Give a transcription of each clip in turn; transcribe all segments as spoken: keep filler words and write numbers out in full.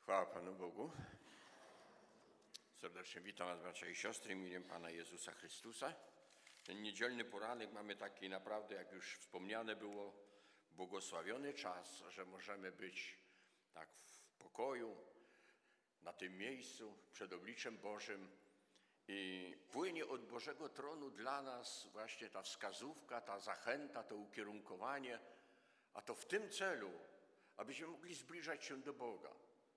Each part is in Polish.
Chwała Panu Bogu. Serdecznie witam Was, bracia i siostry, imieniem Pana Jezusa Chrystusa. Ten niedzielny poranek mamy taki naprawdę, jak już wspomniane było, błogosławiony czas, że możemy być tak w pokoju, na tym miejscu, przed obliczem Bożym i płynie od Bożego Tronu dla nas właśnie ta wskazówka, ta zachęta, to ukierunkowanie, a to w tym celu, abyśmy mogli zbliżać się do Boga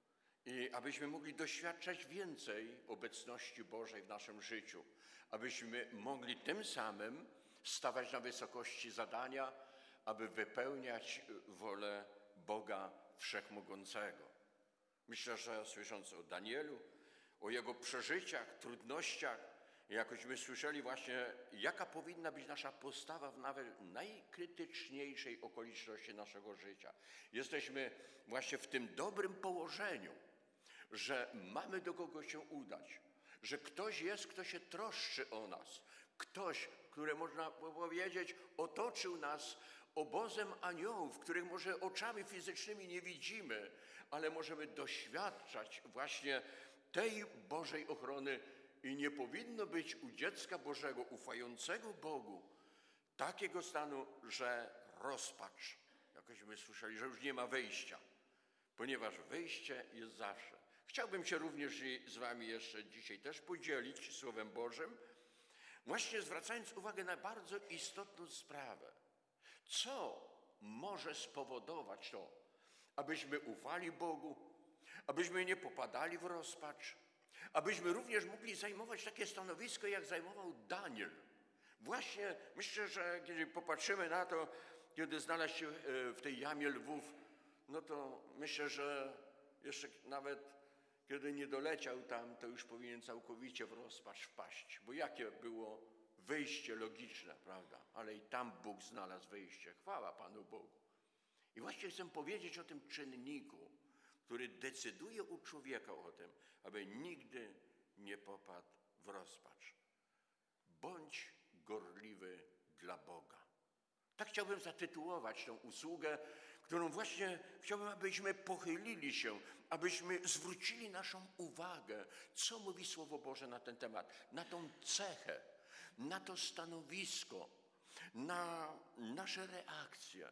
i abyśmy mogli doświadczać więcej obecności Bożej w naszym życiu, abyśmy mogli tym samym stawać na wysokości zadania, aby wypełniać wolę Boga Wszechmogącego. Myślę, że słysząc o Danielu, o jego przeżyciach, trudnościach, jakośmy słyszeli właśnie, jaka powinna być nasza postawa w nawet najkrytyczniejszej okoliczności naszego życia. Jesteśmy właśnie w tym dobrym położeniu, że mamy do kogo się udać, że ktoś jest, kto się troszczy o nas, ktoś, który można powiedzieć, otoczył nas obozem aniołów, których może oczami fizycznymi nie widzimy, ale możemy doświadczać właśnie tej Bożej ochrony i nie powinno być u dziecka Bożego, ufającego Bogu, takiego stanu, że rozpacz, jakośmy słyszeli, że już nie ma wyjścia, ponieważ wyjście jest zawsze. Chciałbym się również z Wami jeszcze dzisiaj też podzielić Słowem Bożym, właśnie zwracając uwagę na bardzo istotną sprawę. Co może spowodować to, abyśmy ufali Bogu, abyśmy nie popadali w rozpacz, abyśmy również mogli zajmować takie stanowisko, jak zajmował Daniel. Właśnie myślę, że kiedy popatrzymy na to, kiedy znalazł się w tej jamie lwów, no to myślę, że jeszcze nawet kiedy nie doleciał tam, to już powinien całkowicie w rozpacz wpaść. Bo jakie było wyjście logiczne, prawda? Ale i tam Bóg znalazł wyjście. Chwała Panu Bogu. I właśnie chcę powiedzieć o tym czynniku, który decyduje u człowieka o tym, aby nigdy nie popadł w rozpacz. Bądź gorliwy dla Boga. Tak chciałbym zatytułować tę usługę, którą właśnie chciałbym, abyśmy pochylili się, abyśmy zwrócili naszą uwagę, co mówi Słowo Boże na ten temat, na tą cechę, na to stanowisko, na nasze reakcje.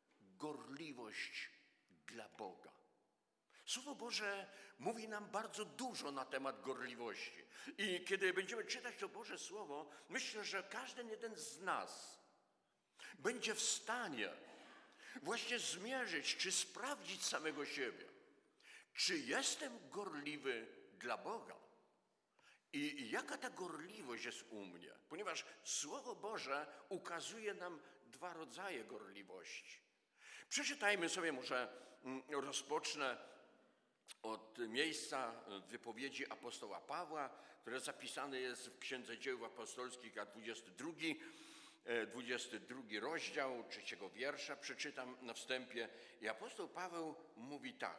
Gorliwość dla Boga. Słowo Boże mówi nam bardzo dużo na temat gorliwości. I kiedy będziemy czytać to Boże Słowo, myślę, że każdy jeden z nas będzie w stanie właśnie zmierzyć, czy sprawdzić samego siebie. Czy jestem gorliwy dla Boga? I jaka ta gorliwość jest u mnie? Ponieważ Słowo Boże ukazuje nam dwa rodzaje gorliwości. Przeczytajmy sobie, może rozpocznę od miejsca wypowiedzi apostoła Pawła, które zapisane jest w Księdze Dzieł Apostolskich, a dwudziesty drugi, dwudziesty drugi rozdział, trzeciego wiersza, przeczytam na wstępie. I apostoł Paweł mówi tak.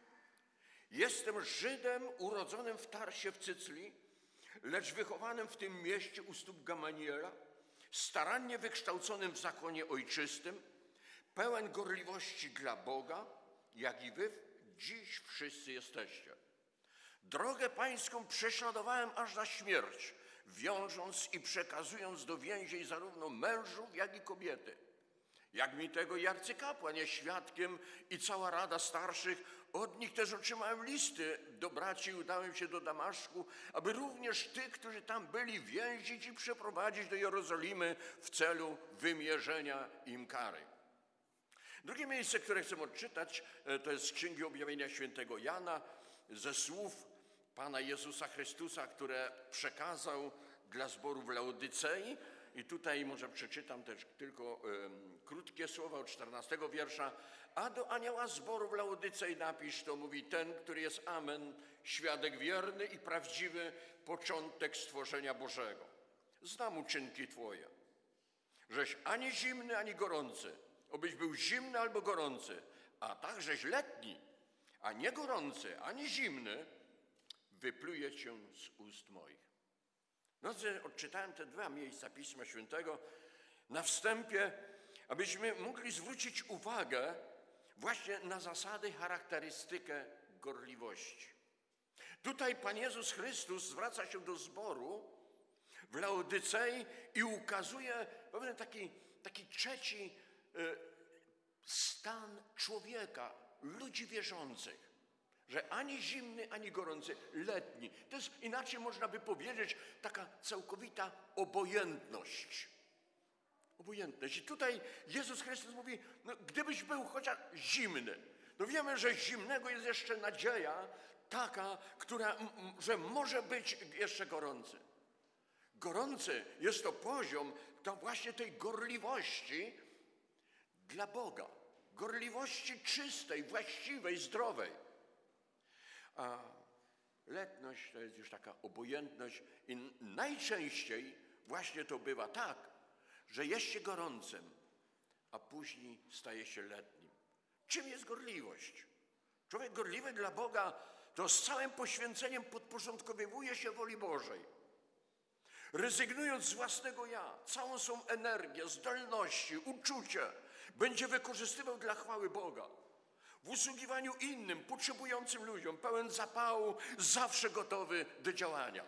Jestem Żydem urodzonym w Tarsie w Cyclii, lecz wychowanym w tym mieście u stóp Gamaliela, starannie wykształconym w zakonie ojczystym, pełen gorliwości dla Boga, jak i wy dziś wszyscy jesteście. Drogę pańską prześladowałem aż na śmierć, wiążąc i przekazując do więzień zarówno mężów, jak i kobiety. Jak mi tego i arcykapłan jest świadkiem i cała rada starszych, od nich też otrzymałem listy do braci i udałem się do Damaszku, aby również tych, którzy tam byli, więzić i przeprowadzić do Jerozolimy w celu wymierzenia im kary. Drugie miejsce, które chcę odczytać, to jest z Księgi Objawienia świętego Jana, ze słów Pana Jezusa Chrystusa, które przekazał dla zboru w Laodycei. I tutaj może przeczytam też tylko um, krótkie słowa od czternastego wiersza. A do anioła zboru w Laodycei napisz, to mówi ten, który jest Amen, świadek wierny i prawdziwy, początek stworzenia Bożego. Znam uczynki Twoje, żeś ani zimny, ani gorący. Obyś był zimny albo gorący, a takżeś letni, a nie gorący, ani zimny, wypluje cię z ust moich. No, odczytałem te dwa miejsca Pisma Świętego na wstępie, abyśmy mogli zwrócić uwagę właśnie na zasady, charakterystykę gorliwości. Tutaj Pan Jezus Chrystus zwraca się do zboru w Laodycei i ukazuje pewien taki, taki trzeci stan człowieka, ludzi wierzących, że ani zimny, ani gorący, letni. To jest, inaczej można by powiedzieć, taka całkowita obojętność. Obojętność. I tutaj Jezus Chrystus mówi, no, gdybyś był chociaż zimny, no wiemy, że zimnego jest jeszcze nadzieja taka, która, że może być jeszcze gorący. Gorący jest to poziom to właśnie tej gorliwości dla Boga. Gorliwości czystej, właściwej, zdrowej. A letność to jest już taka obojętność i najczęściej właśnie to bywa tak, że jest się gorącym, a później staje się letnim. Czym jest gorliwość? Człowiek gorliwy dla Boga to z całym poświęceniem podporządkowywuje się woli Bożej. Rezygnując z własnego ja, całą swą energię, zdolności, uczucie będzie wykorzystywał dla chwały Boga. W usługiwaniu innym, potrzebującym ludziom, pełen zapału, zawsze gotowy do działania.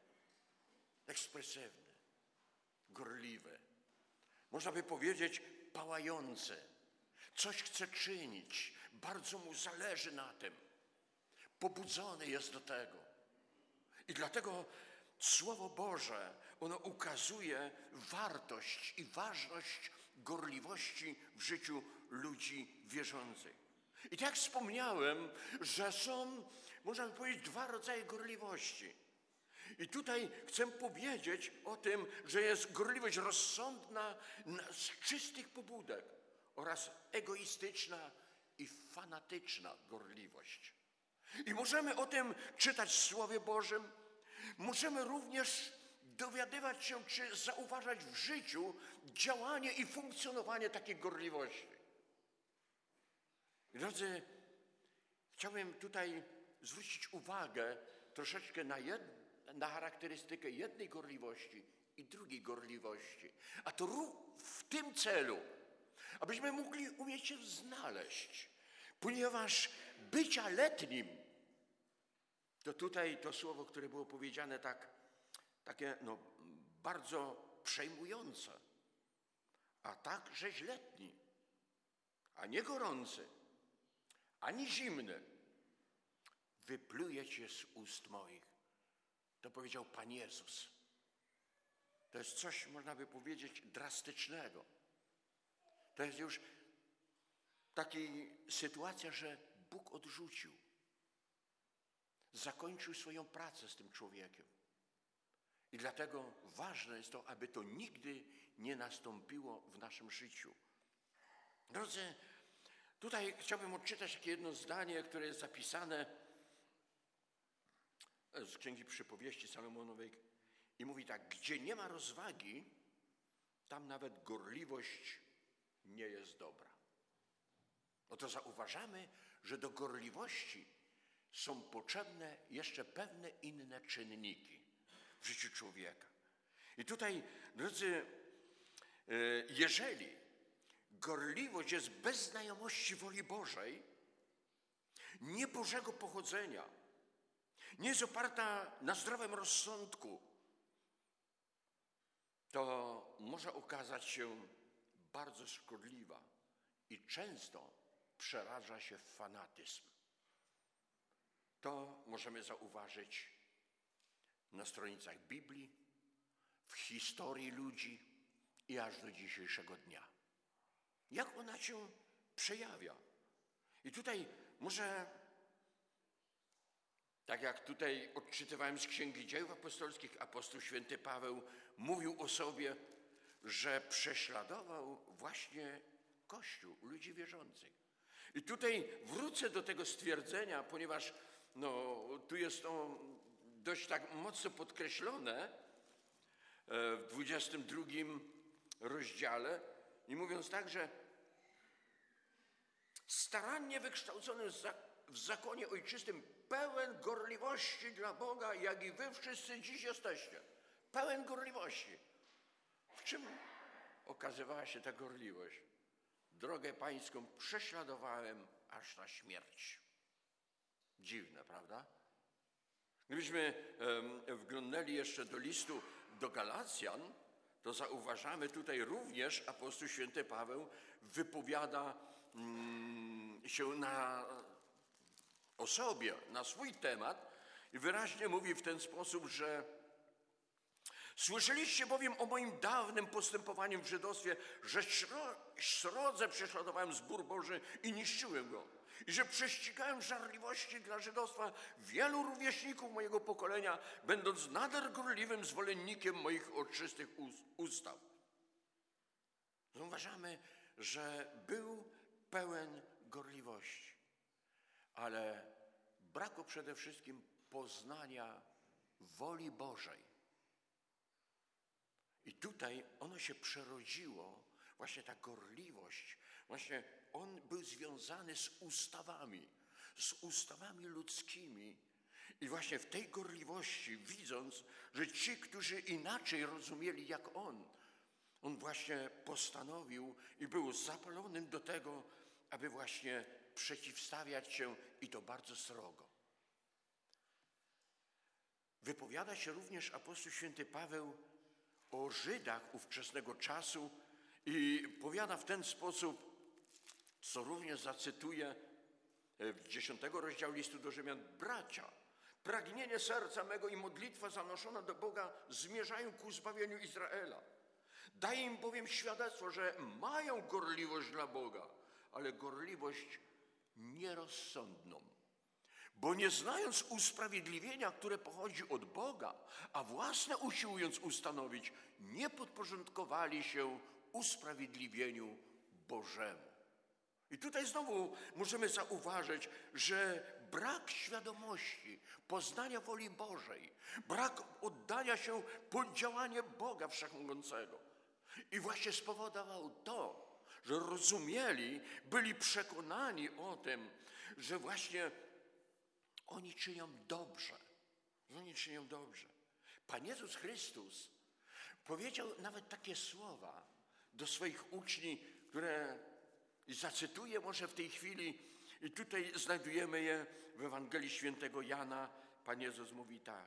Ekspresywny, gorliwy. Można by powiedzieć pałający. Coś chce czynić, bardzo mu zależy na tym. Pobudzony jest do tego. I dlatego Słowo Boże, ono ukazuje wartość i ważność gorliwości w życiu ludzi wierzących. I tak jak wspomniałem, że są, można by powiedzieć, dwa rodzaje gorliwości. I tutaj chcę powiedzieć o tym, że jest gorliwość rozsądna z czystych pobudek oraz egoistyczna i fanatyczna gorliwość. I możemy o tym czytać w Słowie Bożym. Możemy również dowiadywać się, czy zauważać w życiu działanie i funkcjonowanie takiej gorliwości. Drodzy, chciałbym tutaj zwrócić uwagę troszeczkę na, jed, na charakterystykę jednej gorliwości i drugiej gorliwości. A to w tym celu, abyśmy mogli umieć się znaleźć, ponieważ bycia letnim, to tutaj to słowo, które było powiedziane tak, takie no, bardzo przejmujące, a takżeś letni, a nie gorący, ani zimny, wypluje cię z ust moich. To powiedział Pan Jezus. To jest coś, można by powiedzieć, drastycznego. To jest już taka sytuacja, że Bóg odrzucił. Zakończył swoją pracę z tym człowiekiem. I dlatego ważne jest to, aby to nigdy nie nastąpiło w naszym życiu. Drodzy, tutaj chciałbym odczytać takie jedno zdanie, które jest zapisane z Księgi Przypowieści Salomonowej i mówi tak: gdzie nie ma rozwagi, tam nawet gorliwość nie jest dobra. Oto zauważamy, że do gorliwości są potrzebne jeszcze pewne inne czynniki w życiu człowieka. I tutaj, drodzy, jeżeli gorliwość jest bez znajomości woli Bożej, nie Bożego pochodzenia, nie jest oparta na zdrowym rozsądku, to może okazać się bardzo szkodliwa i często przeraża się w fanatyzm. To możemy zauważyć na stronicach Biblii, w historii ludzi i aż do dzisiejszego dnia. Jak ona się przejawia? I tutaj może, tak jak tutaj odczytywałem z Księgi Dziejów Apostolskich, apostoł święty Paweł mówił o sobie, że prześladował właśnie Kościół, ludzi wierzących. I tutaj wrócę do tego stwierdzenia, ponieważ no, tu jest to dość tak mocno podkreślone w dwudziestym drugim rozdziale i mówiąc tak, że starannie wykształcony w zakonie ojczystym, pełen gorliwości dla Boga, jak i wy wszyscy dziś jesteście. Pełen gorliwości. W czym okazywała się ta gorliwość? Drogę pańską prześladowałem aż na śmierć. Dziwne, prawda? Gdybyśmy um, wglądnęli jeszcze do listu do Galacjan, to zauważamy tutaj również apostoł święty Paweł wypowiada mm, się na, o sobie, na swój temat i wyraźnie mówi w ten sposób, że słyszeliście bowiem o moim dawnym postępowaniu w żydostwie, że srodze prześladowałem zbór Boży i niszczyłem go. I że prześcigałem żarliwości dla żydostwa wielu rówieśników mojego pokolenia, będąc nader gorliwym zwolennikiem moich ojczystych ustaw. Zauważamy, że był pełen gorliwości, ale brakło przede wszystkim poznania woli Bożej. I tutaj ono się przerodziło, właśnie ta gorliwość, właśnie on był związany z ustawami, z ustawami ludzkimi. I właśnie w tej gorliwości, widząc, że ci, którzy inaczej rozumieli jak on, on właśnie postanowił i był zapalonym do tego, aby właśnie przeciwstawiać się i to bardzo srogo. Wypowiada się również apostoł święty Paweł o Żydach ówczesnego czasu i powiada w ten sposób, co również zacytuję w dziesiątego rozdziału listu do Rzymian: bracia, pragnienie serca mego i modlitwa zanoszona do Boga zmierzają ku zbawieniu Izraela. Daje im bowiem świadectwo, że mają gorliwość dla Boga, ale gorliwość nierozsądną. Bo nie znając usprawiedliwienia, które pochodzi od Boga, a własne usiłując ustanowić, nie podporządkowali się usprawiedliwieniu Bożemu. I tutaj znowu możemy zauważyć, że brak świadomości, poznania woli Bożej, brak oddania się pod działanie Boga Wszechmogącego. I właśnie spowodował to, że rozumieli, byli przekonani o tym, że właśnie oni czynią dobrze. Że oni czynią dobrze. Pan Jezus Chrystus powiedział nawet takie słowa do swoich uczniów, które i zacytuję może w tej chwili, i tutaj znajdujemy je w Ewangelii Świętego Jana. Pan Jezus mówi tak: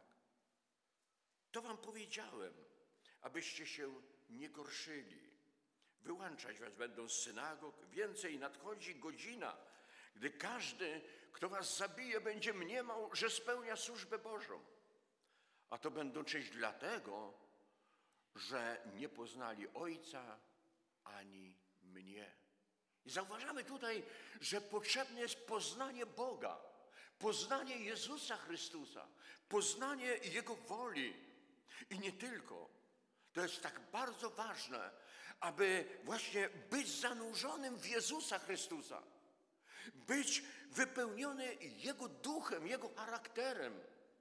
to wam powiedziałem, abyście się nie gorszyli. Wyłączać was będą z synagog. Więcej, nadchodzi godzina, gdy każdy, kto was zabije, będzie mniemał, że spełnia służbę Bożą. A to będą czynić dlatego, że nie poznali Ojca ani mnie. I zauważamy tutaj, że potrzebne jest poznanie Boga, poznanie Jezusa Chrystusa, poznanie Jego woli. I nie tylko. To jest tak bardzo ważne, aby właśnie być zanurzonym w Jezusa Chrystusa, być wypełniony Jego duchem, Jego charakterem.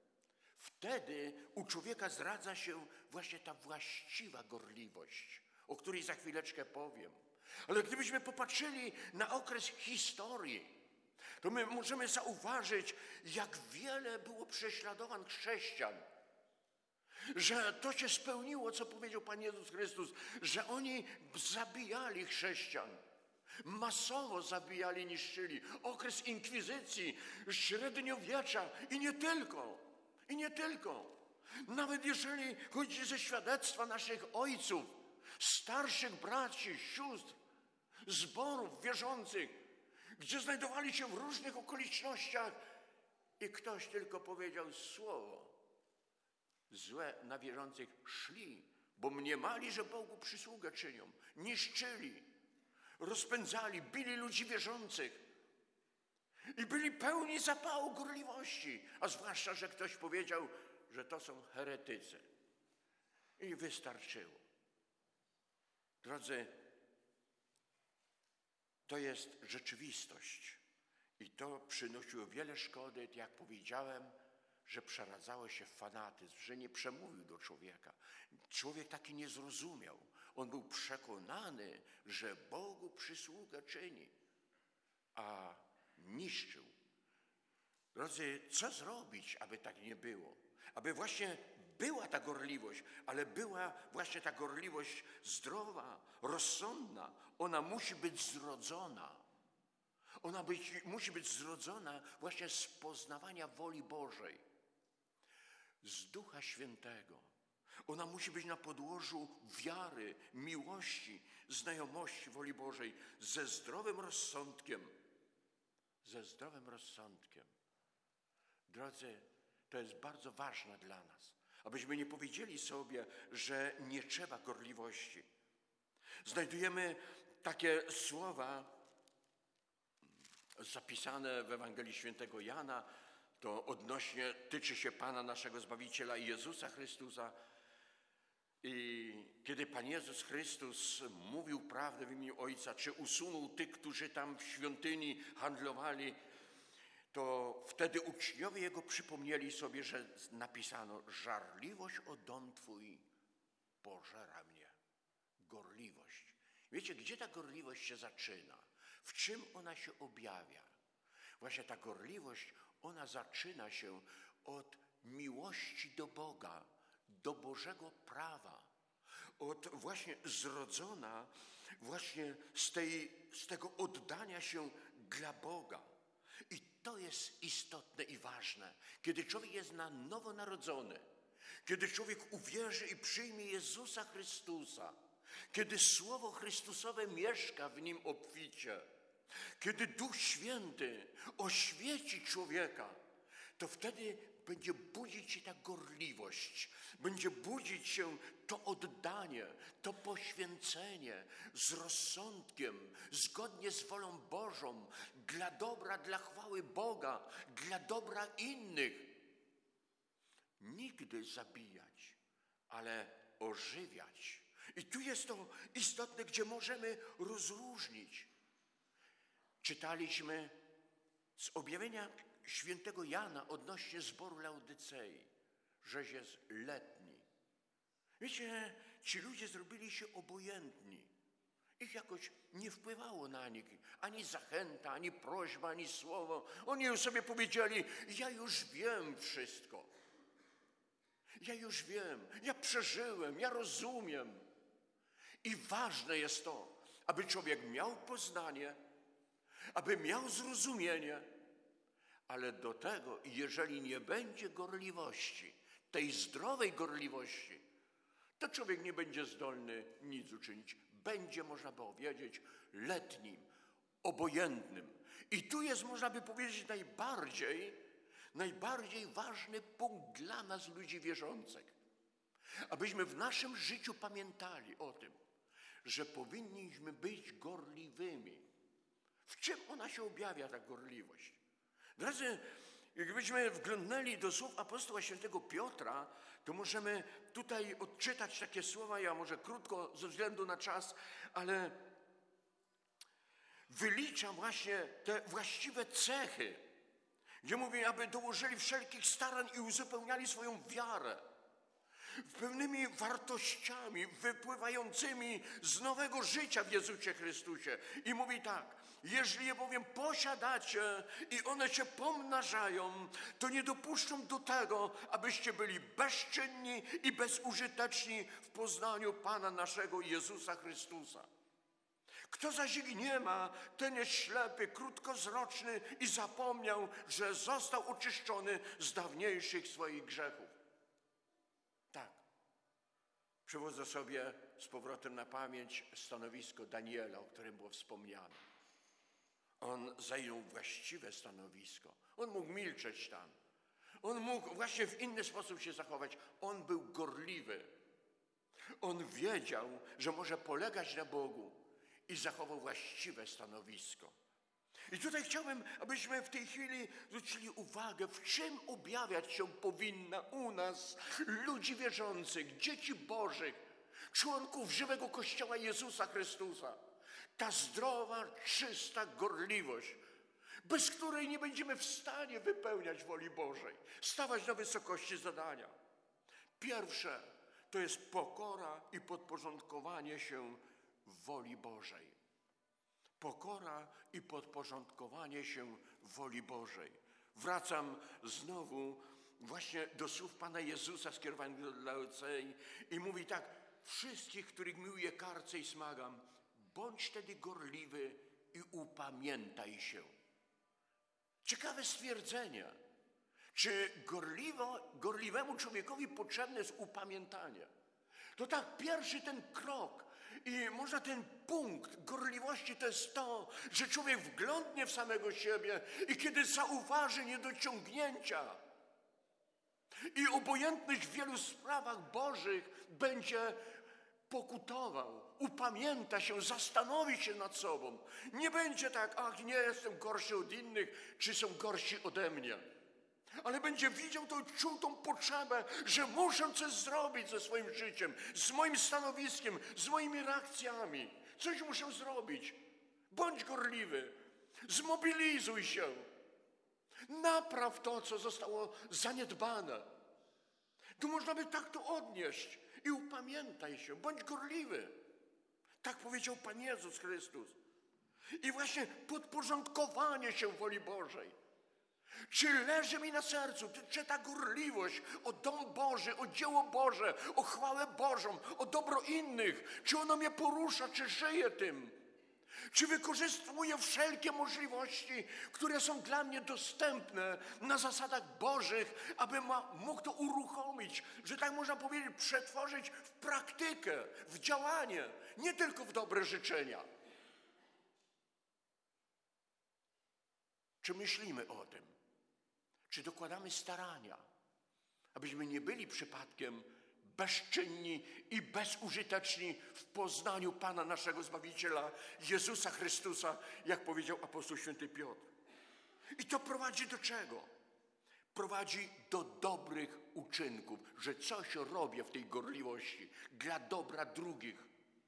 Wtedy u człowieka zdradza się właśnie ta właściwa gorliwość, o której za chwileczkę powiem. Ale gdybyśmy popatrzyli na okres historii, to my możemy zauważyć, jak wiele było prześladowań chrześcijan. Że to się spełniło, co powiedział Pan Jezus Chrystus, że oni zabijali chrześcijan. Masowo zabijali, niszczyli. Okres inkwizycji, średniowiecza i nie tylko. I nie tylko. Nawet jeżeli chodzi ze świadectwa naszych ojców, starszych braci, sióstr, zborów wierzących, gdzie znajdowali się w różnych okolicznościach i ktoś tylko powiedział słowo złe na wierzących, szli, bo mniemali, że Bogu przysługę czynią, niszczyli, rozpędzali, bili ludzi wierzących i byli pełni zapału gorliwości, a zwłaszcza, że ktoś powiedział, że to są heretycy. I wystarczyło. Drodzy, to jest rzeczywistość i to przynosiło wiele szkody, jak powiedziałem, że przeradzało się w fanatyzm, że nie przemówił do człowieka. Człowiek taki nie zrozumiał. On był przekonany, że Bogu przysługę czyni, a niszczył. Drodzy, co zrobić, aby tak nie było? Aby właśnie była ta gorliwość, ale była właśnie ta gorliwość zdrowa, rozsądna. Ona musi być zrodzona. Ona być, musi być zrodzona właśnie z poznawania woli Bożej, z Ducha Świętego. Ona musi być na podłożu wiary, miłości, znajomości woli Bożej, ze zdrowym rozsądkiem. Ze zdrowym rozsądkiem. Drodzy, to jest bardzo ważne dla nas, abyśmy nie powiedzieli sobie, że nie trzeba gorliwości. Znajdujemy takie słowa zapisane w Ewangelii Świętego Jana, to odnośnie tyczy się Pana naszego Zbawiciela Jezusa Chrystusa. I kiedy Pan Jezus Chrystus mówił prawdę w imieniu Ojca, czy usunął tych, którzy tam w świątyni handlowali, to wtedy uczniowie Jego przypomnieli sobie, że napisano: żarliwość o dom Twój pożera mnie. Gorliwość. Wiecie, gdzie ta gorliwość się zaczyna? W czym ona się objawia? Właśnie ta gorliwość, ona zaczyna się od miłości do Boga, do Bożego prawa, od właśnie zrodzona właśnie z, tej, z tego oddania się dla Boga. I to jest istotne i ważne. Kiedy człowiek jest na nowo narodzony, kiedy człowiek uwierzy i przyjmie Jezusa Chrystusa, kiedy Słowo Chrystusowe mieszka w nim obficie, kiedy Duch Święty oświeci człowieka, to wtedy będzie budzić się ta gorliwość, będzie budzić się to oddanie, to poświęcenie z rozsądkiem, zgodnie z wolą Bożą, dla dobra, dla chwały Boga, dla dobra innych. Nigdy zabijać, ale ożywiać. I tu jest to istotne, gdzie możemy rozróżnić. Czytaliśmy z objawienia Świętego Jana odnośnie zboru Laodycei, żeś jest letni. Wiecie, ci ludzie zrobili się obojętni. Ich jakoś nie wpływało na nich ani zachęta, ani prośba, ani słowo. Oni już sobie powiedzieli: ja już wiem wszystko. Ja już wiem, ja przeżyłem, ja rozumiem. I ważne jest to, aby człowiek miał poznanie, aby miał zrozumienie, ale do tego, jeżeli nie będzie gorliwości, tej zdrowej gorliwości, to człowiek nie będzie zdolny nic uczynić. Będzie, można by powiedzieć, letnim, obojętnym. I tu jest, można by powiedzieć, najbardziej, najbardziej ważny punkt dla nas, ludzi wierzących. Abyśmy w naszym życiu pamiętali o tym, że powinniśmy być gorliwymi. W czym ona się objawia, ta gorliwość? Drodzy, gdybyśmy wglądnęli do słów apostoła świętego Piotra, to możemy tutaj odczytać takie słowa, ja może krótko ze względu na czas, ale wylicza właśnie te właściwe cechy, gdzie mówi, aby dołożyli wszelkich starań i uzupełniali swoją wiarę pewnymi wartościami wypływającymi z nowego życia w Jezusie Chrystusie. I mówi tak: jeżeli je bowiem posiadacie i one się pomnażają, to nie dopuszczą do tego, abyście byli bezczynni i bezużyteczni w poznaniu Pana naszego Jezusa Chrystusa. Kto zaś ich nie ma, ten jest ślepy, krótkowzroczny i zapomniał, że został oczyszczony z dawniejszych swoich grzechów. Tak. Przywodzę sobie z powrotem na pamięć stanowisko Daniela, o którym było wspomniane. On zajął właściwe stanowisko. On mógł milczeć tam. On mógł właśnie w inny sposób się zachować. On był gorliwy. On wiedział, że może polegać na Bogu i zachował właściwe stanowisko. I tutaj chciałbym, abyśmy w tej chwili zwrócili uwagę, w czym objawiać się powinna u nas, ludzi wierzących, dzieci Bożych, członków żywego Kościoła Jezusa Chrystusa. Ta zdrowa, czysta gorliwość, bez której nie będziemy w stanie wypełniać woli Bożej, stawać na wysokości zadania. Pierwsze to jest pokora i podporządkowanie się woli Bożej. Pokora i podporządkowanie się woli Bożej. Wracam znowu właśnie do słów Pana Jezusa skierowanych do Laodycei i mówi tak: wszystkich, których miłuję, karcę i smagam, bądź tedy gorliwy i upamiętaj się. Ciekawe stwierdzenie. Czy gorliwo, gorliwemu człowiekowi potrzebne jest upamiętanie? To tak, pierwszy ten krok i może ten punkt gorliwości to jest to, że człowiek wglądnie w samego siebie i kiedy zauważy niedociągnięcia i obojętność w wielu sprawach bożych będzie pokutował, upamięta się, zastanowi się nad sobą. Nie będzie tak, ach, nie jestem gorszy od innych, czy są gorsi ode mnie. Ale będzie widział to, czuł tą potrzebę, że muszę coś zrobić ze swoim życiem, z moim stanowiskiem, z moimi reakcjami. Coś muszę zrobić. Bądź gorliwy. Zmobilizuj się. Napraw to, co zostało zaniedbane. Tu można by tak to odnieść. I upamiętaj się. Bądź gorliwy. Tak powiedział Pan Jezus Chrystus. I właśnie podporządkowanie się woli Bożej. Czy leży mi na sercu, czy ta gorliwość o dom Boży, o dzieło Boże, o chwałę Bożą, o dobro innych, czy ono mnie porusza, czy żyję tym? Czy wykorzystuję wszelkie możliwości, które są dla mnie dostępne na zasadach Bożych, aby ma, mógł to uruchomić, że tak można powiedzieć, przetworzyć w praktykę, w działanie, nie tylko w dobre życzenia? Czy myślimy o tym? Czy dokładamy starania, abyśmy nie byli przypadkiem bezczynni i bezużyteczni w poznaniu Pana naszego Zbawiciela, Jezusa Chrystusa, jak powiedział apostoł święty Piotr. I to prowadzi do czego? Prowadzi do dobrych uczynków, że coś robię w tej gorliwości dla dobra drugich.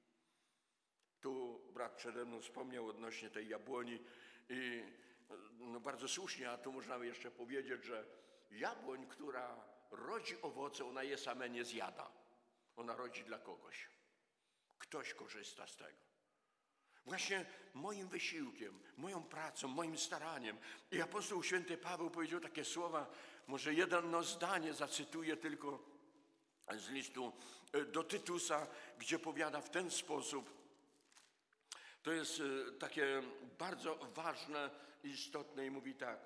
Tu brat przede mną wspomniał odnośnie tej jabłoni i no bardzo słusznie, a tu można jeszcze powiedzieć, że jabłoń, która rodzi owoce, ona je same nie zjada. Ona rodzi dla kogoś. Ktoś korzysta z tego. Właśnie moim wysiłkiem, moją pracą, moim staraniem. I apostoł święty Paweł powiedział takie słowa, może jedno zdanie zacytuję tylko z listu do Tytusa, gdzie powiada w ten sposób. To jest takie bardzo ważne, istotne i mówi tak.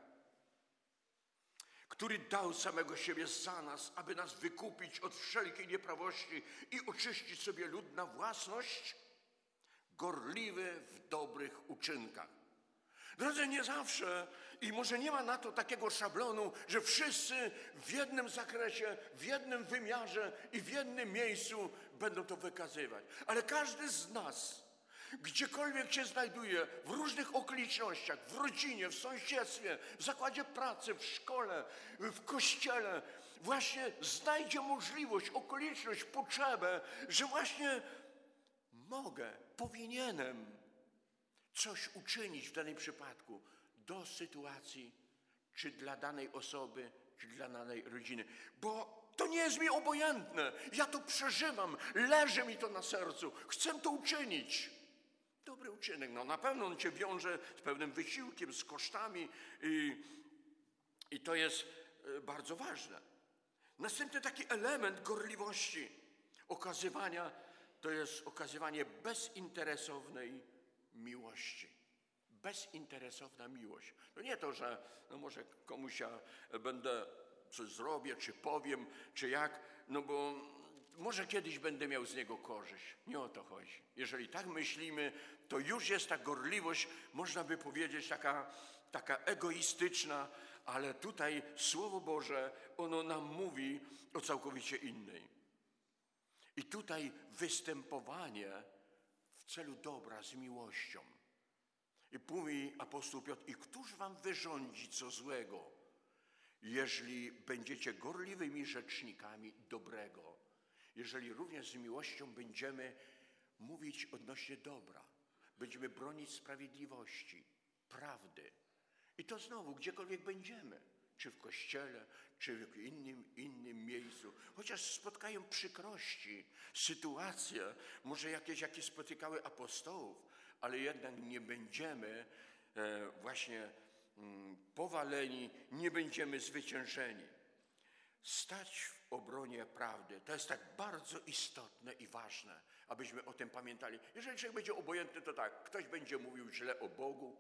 Który dał samego siebie za nas, aby nas wykupić od wszelkiej nieprawości i oczyścić sobie lud na własność, gorliwy w dobrych uczynkach. Drodzy, nie zawsze i może nie ma na to takiego szablonu, że wszyscy w jednym zakresie, w jednym wymiarze i w jednym miejscu będą to wykazywać. Ale każdy z nas, gdziekolwiek się znajduje, w różnych okolicznościach, w rodzinie, w sąsiedztwie, w zakładzie pracy, w szkole, w kościele, właśnie znajdzie możliwość, okoliczność, potrzebę, że właśnie mogę, powinienem coś uczynić w danym przypadku do sytuacji, czy dla danej osoby, czy dla danej rodziny. Bo to nie jest mi obojętne. Ja to przeżywam, leży mi to na sercu. Chcę to uczynić. Dobry uczynek. No na pewno on cię wiąże z pewnym wysiłkiem, z kosztami i, i to jest bardzo ważne. Następny taki element gorliwości, okazywania, to jest okazywanie bezinteresownej miłości. Bezinteresowna miłość. To nie to, że no może komuś ja będę coś zrobię, czy powiem, czy jak, no bo może kiedyś będę miał z niego korzyść. Nie o to chodzi. Jeżeli tak myślimy, to już jest ta gorliwość, można by powiedzieć, taka, taka egoistyczna, ale tutaj Słowo Boże, ono nam mówi o całkowicie innej. I tutaj występowanie w celu dobra z miłością. I mówi apostoł Piotr, i któż wam wyrządzi co złego, jeżeli będziecie gorliwymi rzecznikami dobrego, jeżeli również z miłością będziemy mówić odnośnie dobra, będziemy bronić sprawiedliwości, prawdy. I to znowu, gdziekolwiek będziemy, czy w kościele, czy w innym, innym miejscu. Chociaż spotkają przykrości, sytuacje, może jakieś, jakie spotykały apostołów, ale jednak nie będziemy e, właśnie mm, powaleni, nie będziemy zwyciężeni. Stać w obronie prawdy, to jest tak bardzo istotne i ważne. Abyśmy o tym pamiętali. Jeżeli człowiek będzie obojętny, to tak, ktoś będzie mówił źle o Bogu,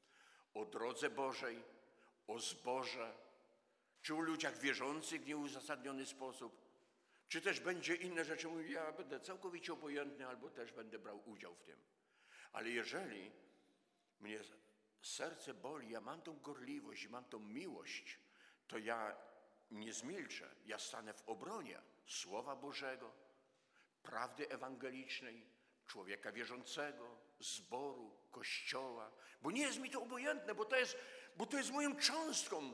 o drodze Bożej, o zborze, czy o ludziach wierzących w nieuzasadniony sposób, czy też będzie inne rzeczy mówił, ja będę całkowicie obojętny, albo też będę brał udział w tym. Ale jeżeli mnie serce boli, ja mam tą gorliwość, mam tą miłość, to ja nie zmilczę, ja stanę w obronie Słowa Bożego, prawdy ewangelicznej, człowieka wierzącego, zboru, Kościoła, bo nie jest mi to obojętne, bo to jest, bo to jest moją cząstką,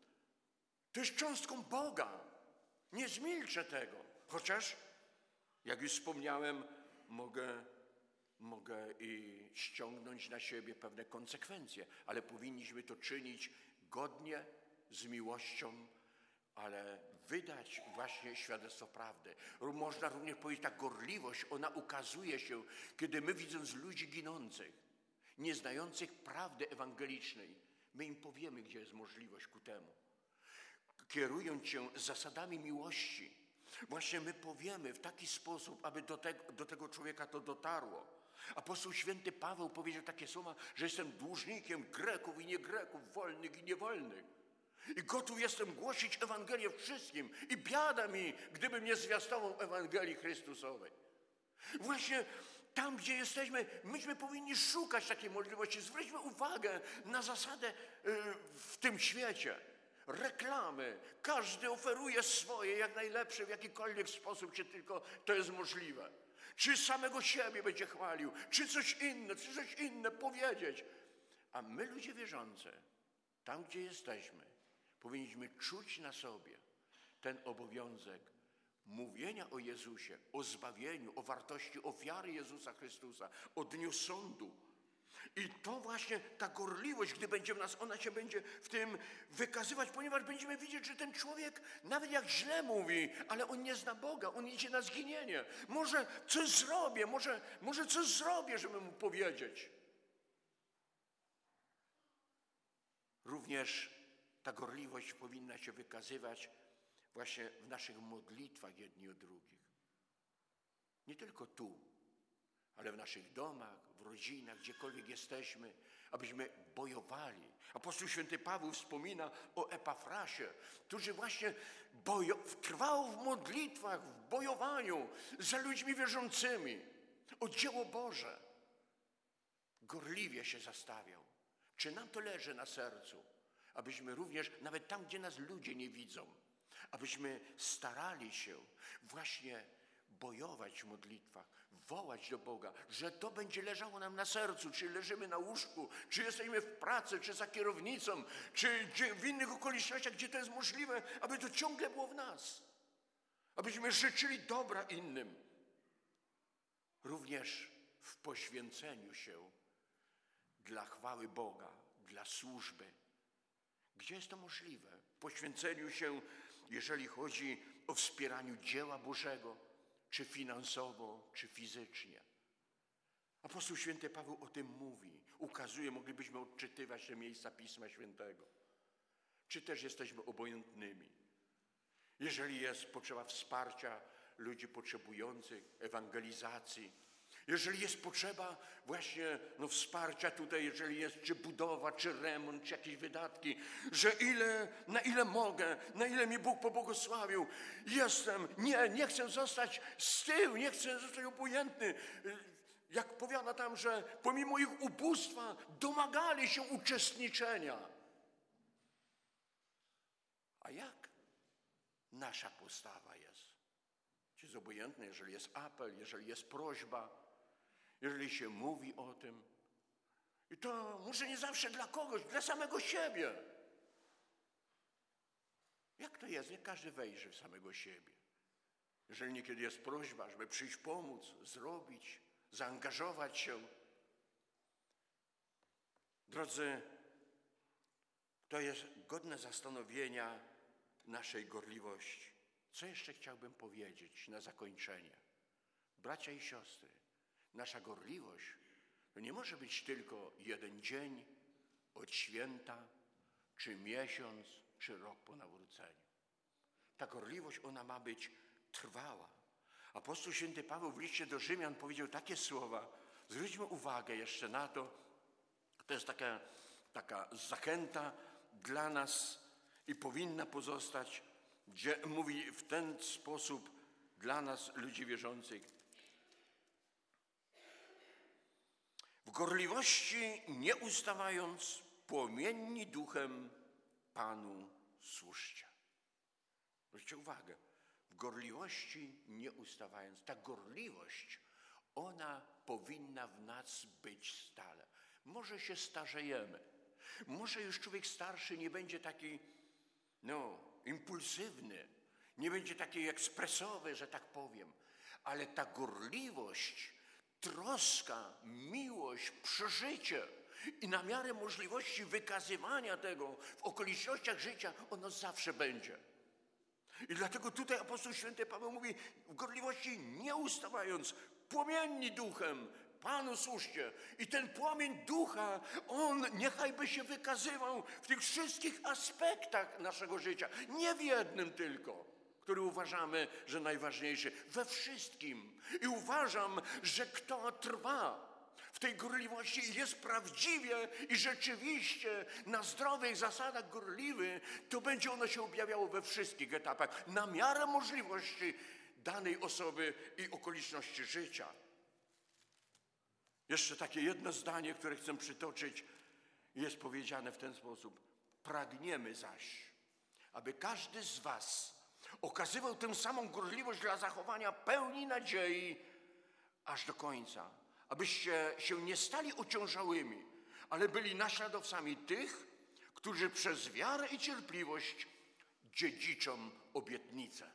to jest cząstką Boga. Nie zmilczę tego, chociaż, jak już wspomniałem, mogę, mogę i ściągnąć na siebie pewne konsekwencje, ale powinniśmy to czynić godnie, z miłością, ale wydać właśnie świadectwo prawdy. Można również powiedzieć, ta gorliwość, ona ukazuje się, kiedy my, widząc ludzi ginących, nie znających prawdy ewangelicznej, my im powiemy, gdzie jest możliwość ku temu. Kierując się zasadami miłości, właśnie my powiemy w taki sposób, aby do, te, do tego człowieka to dotarło. Apostoł święty Paweł powiedział takie słowa, że jestem dłużnikiem Greków i nie Greków, wolnych i niewolnych. I gotów jestem głosić Ewangelię wszystkim i biada mi, gdybym nie zwiastował Ewangelii Chrystusowej. Właśnie tam, gdzie jesteśmy, myśmy powinni szukać takiej możliwości. Zwróćmy uwagę na zasadę w tym świecie. Reklamy. Każdy oferuje swoje, jak najlepsze, w jakikolwiek sposób, czy tylko to jest możliwe. Czy samego siebie będzie chwalił, czy coś inne, czy coś inne powiedzieć. A my, ludzie wierzący, tam, gdzie jesteśmy, powinniśmy czuć na sobie ten obowiązek mówienia o Jezusie, o zbawieniu, o wartości ofiary Jezusa Chrystusa, o dniu sądu. I to właśnie ta gorliwość, gdy będzie w nas, ona się będzie w tym wykazywać, ponieważ będziemy widzieć, że ten człowiek, nawet jak źle mówi, ale on nie zna Boga, on idzie na zginienie. Może coś zrobię, może, może coś zrobię, żeby mu powiedzieć. Również ta gorliwość powinna się wykazywać właśnie w naszych modlitwach jedni o drugich. Nie tylko tu, ale w naszych domach, w rodzinach, gdziekolwiek jesteśmy, abyśmy bojowali. Apostoł święty Paweł wspomina o Epafrasie, który właśnie bojo, trwał w modlitwach, w bojowaniu za ludźmi wierzącymi, o dzieło Boże. Gorliwie się zastawiał. Czy nam to leży na sercu? Abyśmy również, nawet tam, gdzie nas ludzie nie widzą, abyśmy starali się właśnie bojować w modlitwach, wołać do Boga, że to będzie leżało nam na sercu, czy leżymy na łóżku, czy jesteśmy w pracy, czy za kierownicą, czy w innych okolicznościach, gdzie to jest możliwe, aby to ciągle było w nas. Abyśmy życzyli dobra innym. Również w poświęceniu się dla chwały Boga, dla służby. Gdzie jest to możliwe? W poświęceniu się, jeżeli chodzi o wspieraniu dzieła Bożego, czy finansowo, czy fizycznie. Apostoł święty Paweł o tym mówi, ukazuje, moglibyśmy odczytywać te miejsca Pisma Świętego. Czy też jesteśmy obojętnymi? Jeżeli jest potrzeba wsparcia ludzi potrzebujących, ewangelizacji, jeżeli jest potrzeba właśnie no, wsparcia tutaj, jeżeli jest czy budowa, czy remont, czy jakieś wydatki, że ile, na ile mogę, na ile mi Bóg pobłogosławił, jestem, nie, nie chcę zostać z tyłu, nie chcę zostać obojętny. Jak powiada tam, że pomimo ich ubóstwa domagali się uczestniczenia. A jak nasza postawa jest? Czy jest obojętny, jeżeli jest apel, jeżeli jest prośba, jeżeli się mówi o tym? I to może nie zawsze dla kogoś, dla samego siebie. Jak to jest? Nie każdy wejrzy w samego siebie. Jeżeli niekiedy jest prośba, żeby przyjść pomóc, zrobić, zaangażować się. Drodzy, to jest godne zastanowienia naszej gorliwości. Co jeszcze chciałbym powiedzieć na zakończenie? Bracia i siostry, nasza gorliwość to nie może być tylko jeden dzień od święta, czy miesiąc, czy rok po nawróceniu. Ta gorliwość, ona ma być trwała. Apostoł święty Paweł w liście do Rzymian powiedział takie słowa. Zwróćmy uwagę jeszcze na to. To jest taka, taka zachęta dla nas i powinna pozostać, gdzie mówi w ten sposób dla nas, ludzi wierzących. W gorliwości nie ustawając, płomienni duchem Panu służcie. Zwróćcie uwagę. W gorliwości nie ustawając. Ta gorliwość, ona powinna w nas być stale. Może się starzejemy. Może już człowiek starszy nie będzie taki, no, impulsywny. Nie będzie taki ekspresowy, że tak powiem. Ale ta gorliwość, troska, miłość, przeżycie i na miarę możliwości wykazywania tego w okolicznościach życia, ono zawsze będzie. I dlatego tutaj apostoł święty Paweł mówi, w gorliwości nie ustawając, płomienni duchem, Panu służcie. I ten płomień ducha, on niechaj by się wykazywał w tych wszystkich aspektach naszego życia. Nie w jednym tylko, który uważamy, że najważniejszy. We wszystkim. I uważam, że kto trwa w tej gorliwości jest prawdziwie i rzeczywiście na zdrowych zasadach gorliwy, to będzie ono się objawiało we wszystkich etapach, na miarę możliwości danej osoby i okoliczności życia. Jeszcze takie jedno zdanie, które chcę przytoczyć, jest powiedziane w ten sposób. Pragniemy zaś, aby każdy z was okazywał tę samą gorliwość dla zachowania pełni nadziei aż do końca. Abyście się nie stali ociężałymi, ale byli naśladowcami tych, którzy przez wiarę i cierpliwość dziedziczą obietnicę.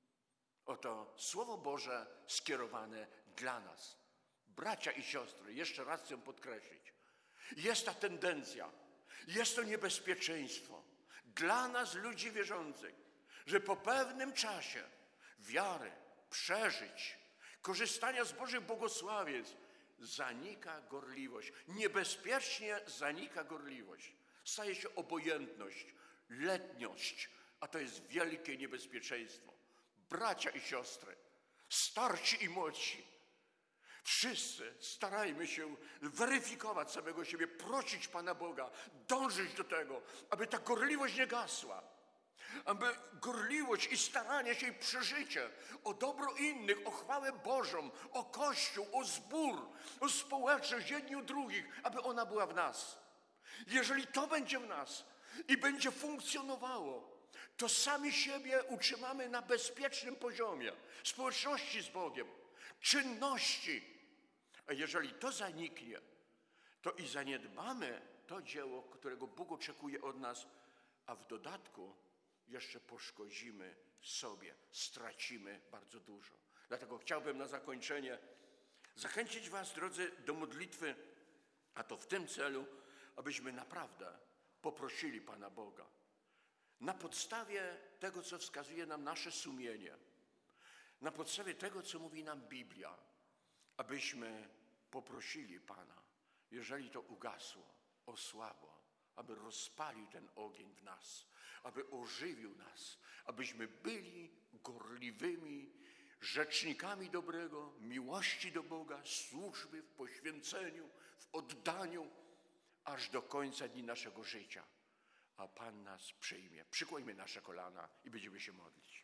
Oto Słowo Boże skierowane dla nas. Bracia i siostry, jeszcze raz chcę podkreślić, jest ta tendencja, jest to niebezpieczeństwo dla nas, ludzi wierzących, że po pewnym czasie wiary, przeżyć, korzystania z Bożych błogosławieństw zanika gorliwość. Niebezpiecznie zanika gorliwość. Staje się obojętność, letniość, a to jest wielkie niebezpieczeństwo. Bracia i siostry, starsi i młodsi, wszyscy starajmy się weryfikować samego siebie, prosić Pana Boga, dążyć do tego, aby ta gorliwość nie gasła, aby gorliwość i staranie się i przeżycie o dobro innych, o chwałę Bożą, o Kościół, o zbór, o społeczność jedni drugich, aby ona była w nas. Jeżeli to będzie w nas i będzie funkcjonowało, to sami siebie utrzymamy na bezpiecznym poziomie społeczności z Bogiem, czynności. A jeżeli to zaniknie, to i zaniedbamy to dzieło, którego Bóg oczekuje od nas, a w dodatku jeszcze poszkodzimy sobie, stracimy bardzo dużo. Dlatego chciałbym na zakończenie zachęcić was, drodzy, do modlitwy, a to w tym celu, abyśmy naprawdę poprosili Pana Boga na podstawie tego, co wskazuje nam nasze sumienie, na podstawie tego, co mówi nam Biblia, abyśmy poprosili Pana, jeżeli to ugasło, osłabło, aby rozpalił ten ogień w nas, aby ożywił nas, abyśmy byli gorliwymi rzecznikami dobrego, miłości do Boga, służby w poświęceniu, w oddaniu, aż do końca dni naszego życia. A Pan nas przyjmie. Przykłońmy nasze kolana i będziemy się modlić.